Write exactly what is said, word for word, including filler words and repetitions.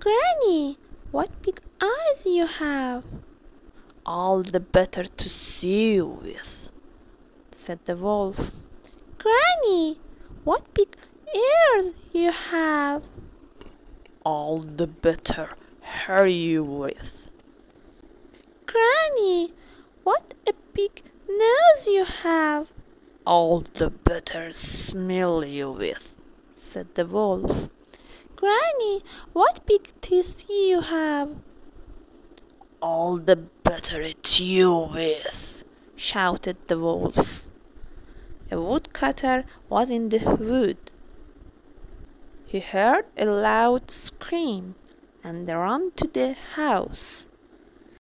Granny, what big eyes you have! All the better to see with, said the wolf. Granny, what big ears you have! All the better hear you with. Granny, what a big nose you have! All the better smell you with, said the wolf. Granny, what big teeth you have! All the better eat you with, shouted the wolf. A woodcutter was in the wood. He heard a loud scream and ran to the house.